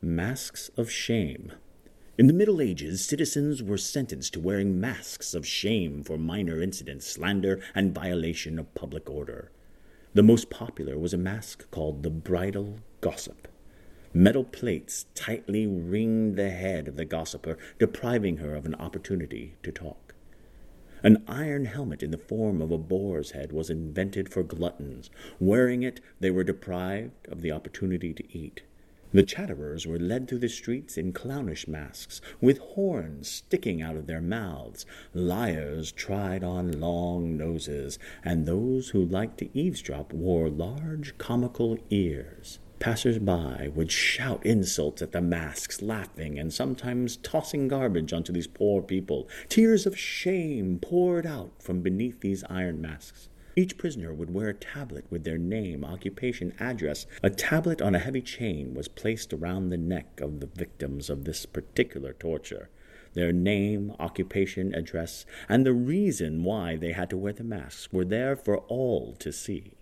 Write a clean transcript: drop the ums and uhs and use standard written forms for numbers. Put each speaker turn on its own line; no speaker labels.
Masks of shame. In the Middle Ages, citizens were sentenced to wearing masks of shame for minor incidents, slander, and violation of public order. The most popular was a mask called the bridal gossip. Metal plates tightly ringed the head of the gossiper, depriving her of an opportunity to talk. An iron helmet in the form of a boar's head was invented for gluttons. Wearing it, they were deprived of the opportunity to eat. The chatterers were led through the streets in clownish masks, with horns sticking out of their mouths. Liars tried on long noses, and those who liked to eavesdrop wore large comical ears. Passers-by would shout insults at the masks, laughing and sometimes tossing garbage onto these poor people. Tears of shame poured out from beneath these iron masks. Each prisoner would wear a tablet with their name, occupation, address. A tablet on a heavy chain was placed around the neck of the victims of this particular torture. Their name, occupation, address, and the reason why they had to wear the masks were there for all to see.